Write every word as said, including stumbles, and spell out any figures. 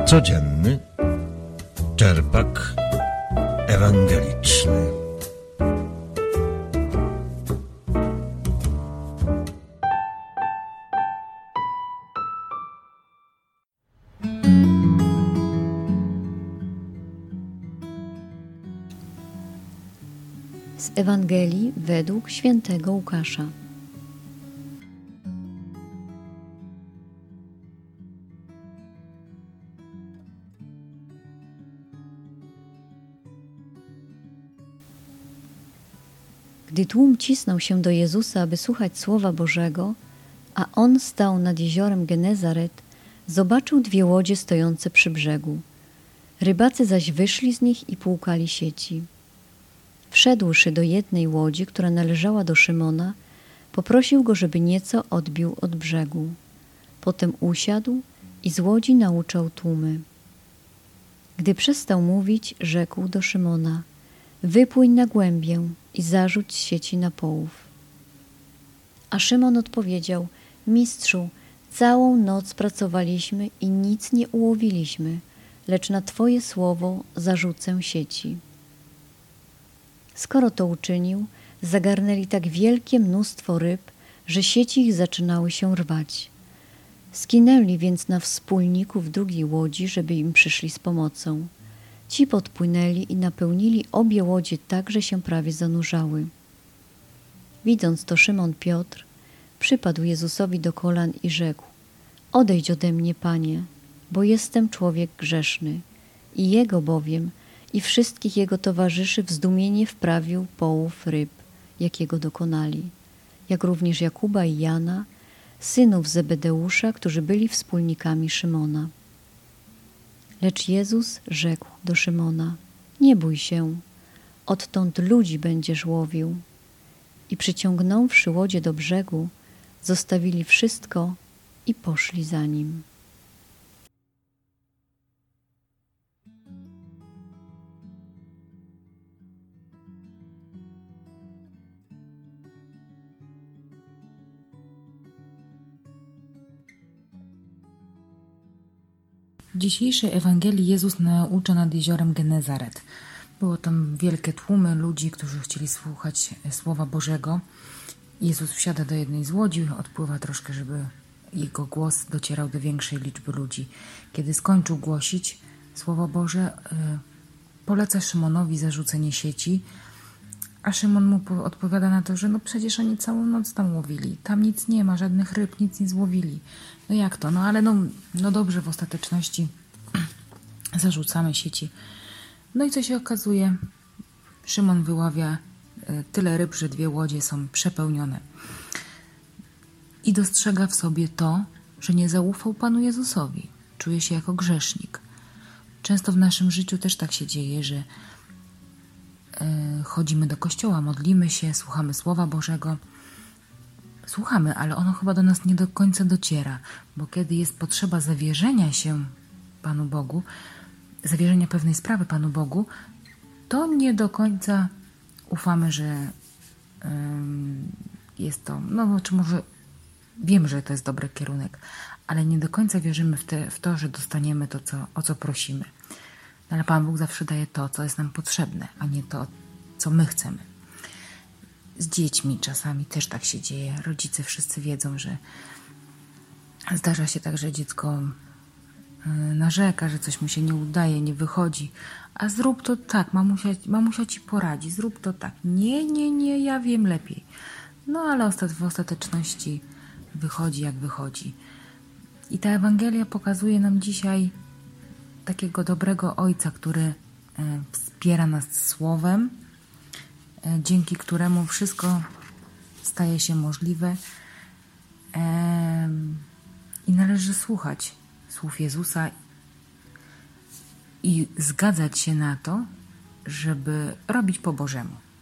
Codzienny czerpak ewangeliczny. Z Ewangelii według świętego Łukasza. Gdy tłum cisnął się do Jezusa, aby słuchać Słowa Bożego, a On stał nad jeziorem Genezaret, zobaczył dwie łodzie stojące przy brzegu. Rybacy zaś wyszli z nich i płukali sieci. Wszedłszy do jednej łodzi, która należała do Szymona, poprosił go, żeby nieco odbił od brzegu. Potem usiadł i z łodzi nauczał tłumy. Gdy przestał mówić, rzekł do Szymona: wypłyń na głębię i zarzuć sieci na połów. A Szymon odpowiedział: Mistrzu, całą noc pracowaliśmy i nic nie ułowiliśmy, lecz na Twoje słowo zarzucę sieci. Skoro to uczynił, zagarnęli tak wielkie mnóstwo ryb, że sieci ich zaczynały się rwać. Skinęli więc na wspólników drugiej łodzi, żeby im przyszli z pomocą. Ci podpłynęli i napełnili obie łodzie tak, że się prawie zanurzały. Widząc to, Szymon Piotr przypadł Jezusowi do kolan i rzekł: odejdź ode mnie, Panie, bo jestem człowiek grzeszny. I jego bowiem i wszystkich jego towarzyszy w zdumienie wprawił połów ryb, jakiego dokonali, jak również Jakuba i Jana, synów Zebedeusza, którzy byli wspólnikami Szymona. Lecz Jezus rzekł do Szymona: nie bój się, odtąd ludzi będziesz łowił. I przyciągnąwszy łodzie do brzegu, zostawili wszystko i poszli za nim. W dzisiejszej Ewangelii Jezus naucza nad jeziorem Genezaret. Było tam wielkie tłumy ludzi, którzy chcieli słuchać Słowa Bożego. Jezus wsiada do jednej z łodzi, odpływa troszkę, żeby jego głos docierał do większej liczby ludzi. Kiedy skończył głosić Słowo Boże, poleca Szymonowi zarzucenie sieci, a Szymon mu odpowiada na to, że no przecież oni całą noc tam łowili. Tam nic nie ma, żadnych ryb, nic nie złowili. No jak to? No ale no, no dobrze, w ostateczności zarzucamy sieci. No i co się okazuje? Szymon wyławia tyle ryb, że dwie łodzie są przepełnione. I dostrzega w sobie to, że nie zaufał Panu Jezusowi. Czuje się jako grzesznik. Często w naszym życiu też tak się dzieje, że chodzimy do kościoła, modlimy się, słuchamy Słowa Bożego. Słuchamy, ale ono chyba do nas nie do końca dociera, bo kiedy jest potrzeba zawierzenia się Panu Bogu, zawierzenia pewnej sprawy Panu Bogu, to nie do końca ufamy, że um, jest to, no czy może wiem, że to jest dobry kierunek, ale nie do końca wierzymy w, te, w to, że dostaniemy to, co, o co prosimy. Ale Pan Bóg zawsze daje to, co jest nam potrzebne, a nie to, co my chcemy. Z dziećmi czasami też tak się dzieje. Rodzice wszyscy wiedzą, że zdarza się tak, że dziecko narzeka, że coś mu się nie udaje, nie wychodzi. A zrób to tak, mamusia, mamusia ci poradzi, zrób to tak. Nie, nie, nie, ja wiem lepiej. No ale w ostateczności wychodzi jak wychodzi. I ta Ewangelia pokazuje nam dzisiaj takiego dobrego Ojca, który wspiera nas słowem, dzięki któremu wszystko staje się możliwe i należy słuchać słów Jezusa i zgadzać się na to, żeby robić po Bożemu.